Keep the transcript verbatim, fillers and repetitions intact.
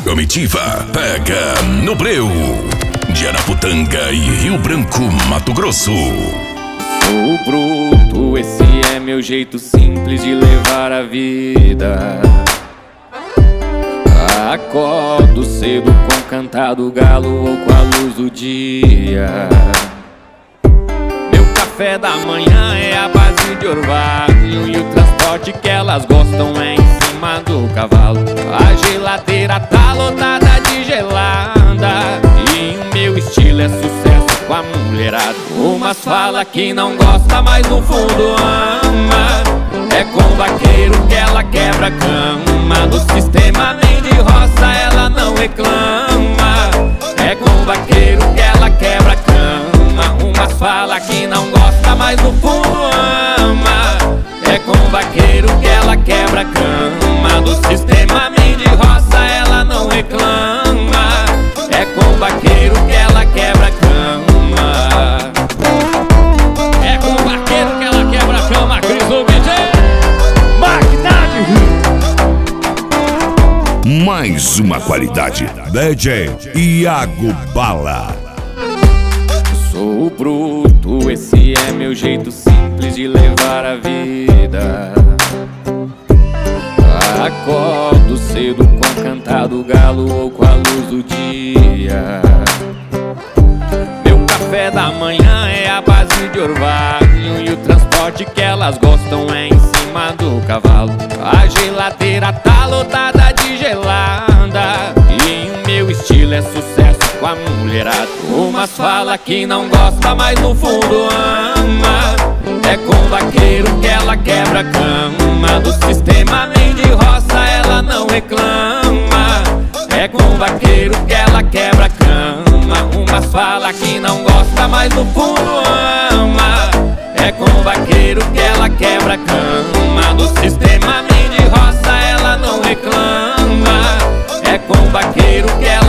Comitiva pega no breu, de Araputanga e Rio Branco, Mato Grosso. Sou bruto, esse é meu jeito simples de levar a vida. Acordo cedo com o cantar do galo ou com a luz do dia. Meu café da manhã é a base de orvalho, e o transporte que elas gostam é em cima do cavalo. A geladeira tá lotada de gelada, e o meu estilo é sucesso com a mulherada. Umas fala que não gosta, mas no fundo ama. É com o vaqueiro que ela quebra a cama, no sistema nem de roça ela não reclama. É com o vaqueiro que ela quebra a cama. Umas fala que não gosta, mas no fundo ama. É com o vaqueiro que ela quebra a cama, no sistema nem de roça ela não reclama. É com o vaqueiro que ela quebra a cama. É com o vaqueiro que ela quebra a cama, Cris do D J Magnade. Mais uma qualidade, D J Iago Bala. Sou bruto, esse é meu jeito simples de levar a vida. Acordo cedo com o cantar do galo ou com a luz do dia. Meu café da manhã é a base de orvalho, e o transporte que elas gostam é em cima do cavalo. A geladeira tá lotada de gelada, e o meu estilo é sucesso com a mulherada. Umas fala que não gosta, mas no fundo ama. É com o vaqueiro que ela quebra a cama, do sistema nem de roça ela não reclama. É com o vaqueiro que ela quebra a cama. Umas fala que não gosta, mas no fundo ama. É com o vaqueiro que ela quebra a cama, do sistema nem de roça ela não reclama. É com o vaqueiro que ela